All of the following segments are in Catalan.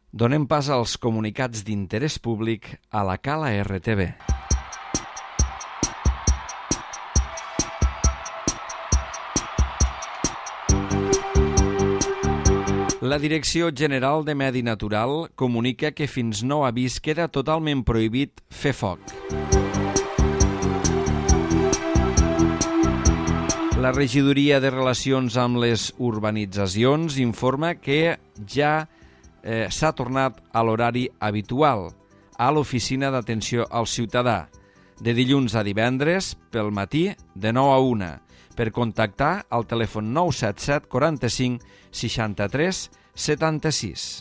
Donem pas als comunicats d'interès públic a la Cala RTV. La Direcció General de Medi Natural comunica que fins nou avís queda totalment prohibit fer foc. La Regidoria de Relacions amb les Urbanitzacions informa que ja s'ha tornat a l'horari habitual a l'Oficina d'Atenció al Ciutadà, de dilluns a divendres pel matí de 9 a 1, per contactar al telèfon 977 45 63 76.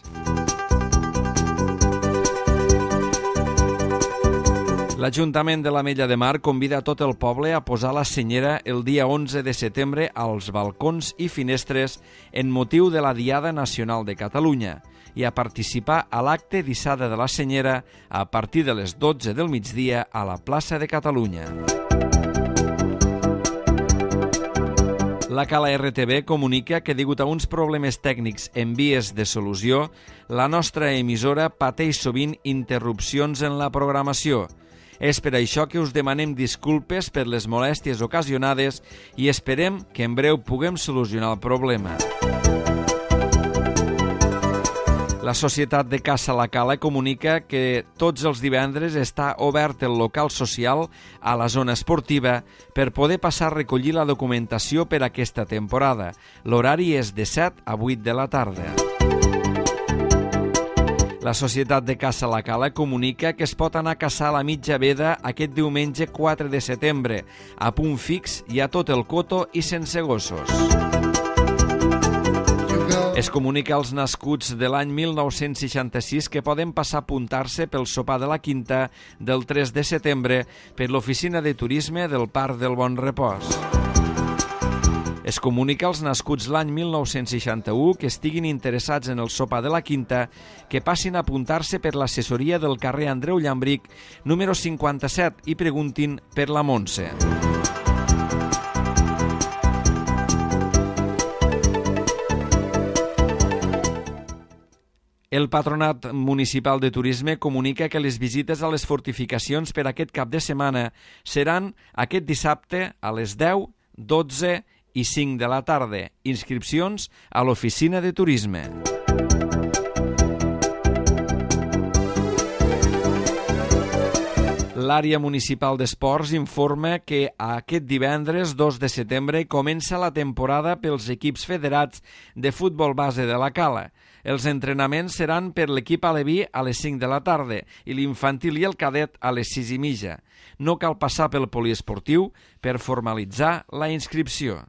L'Ajuntament de l'Ametlla de Mar convida a tot el poble a posar la senyera el dia 11 de setembre als balcons i finestres en motiu de la Diada Nacional de Catalunya i a participar a l'acte d'hissada de la senyera a partir de les 12 del migdia a la plaça de Catalunya. La Cala RTV comunica que, degut a uns problemes tècnics en vies de solució, la nostra emissora pateix sovint interrupcions en la programació. És per això que us demanem disculpes per les molèsties ocasionades i esperem que en breu puguem solucionar el problema. La Societat de Caça La Cala comunica que tots els divendres està obert el local social a la zona esportiva per poder passar a recollir la documentació per aquesta temporada. L'horari és de 7 a 8 de la tarda. La Societat de Caça La Cala comunica que es pot anar a caçar a la mitja veda aquest diumenge 4 de setembre, a punt fix i a tot el coto i sense gossos. Es comunica als nascuts de l'any 1966 que poden passar a apuntar-se pel sopar de la Quinta del 3 de setembre per l'Oficina de Turisme del Parc del Bon Repòs. Es comunica als nascuts l'any 1961 que estiguin interessats en el sopar de la Quinta que passin a apuntar-se per l'assessoria del carrer Andreu Llambric, número 57, i preguntin per la Montse. El Patronat Municipal de Turisme comunica que les visites a les fortificacions per aquest cap de setmana seran aquest dissabte a les 10, 12 i 5 de la tarda. Inscripcions a l'Oficina de Turisme. L'àrea municipal d'esports informa que aquest divendres 2 de setembre comença la temporada pels equips federats de futbol base de la Cala. Els entrenaments seran per l'equip aleví a les 5 de la tarda i l'infantil i el cadet a les 6:30. No cal passar pel poliesportiu per formalitzar la inscripció.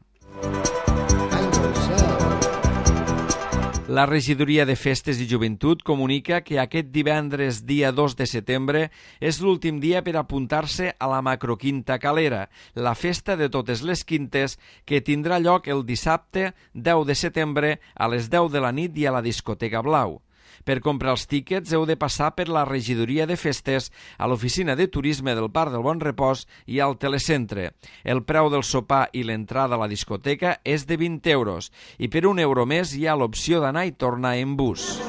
La Regidoria de Festes i Joventut comunica que aquest divendres, dia 2 de setembre, és l'últim dia per apuntar-se a la Macroquinta Calera, la festa de totes les quintes que tindrà lloc el dissabte 10 de setembre a les 10 de la nit i a la discoteca Blau. Per comprar els tíquets heu de passar per la Regidoria de Festes, a l'Oficina de Turisme del Parc del Bon Repòs i al Telecentre. El preu del sopar i l'entrada a la discoteca és de 20 euros i per €1 més hi ha l'opció d'anar i tornar en bus.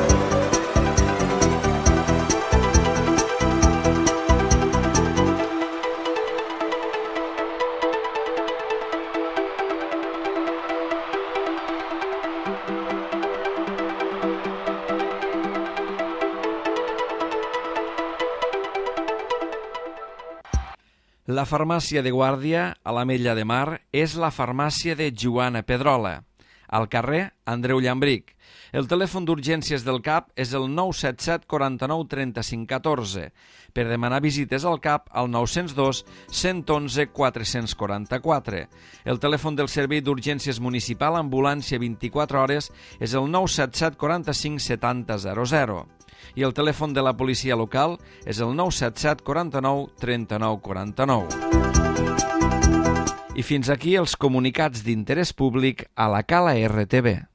La farmàcia de guàrdia a l'Ametlla de Mar és la farmàcia de Joana Pedrola, al carrer Andreu Llambric. El telèfon d'urgències del CAP és el 977 49 35 14. Per demanar visites al CAP al 902 111 444. El telèfon del Servei d'Urgències Municipal Ambulància 24 hores és el 977 45 70 00. I el telèfon de la policia local és el 977 49 39 49. I fins aquí els comunicats d'interès públic a la Cala RTV.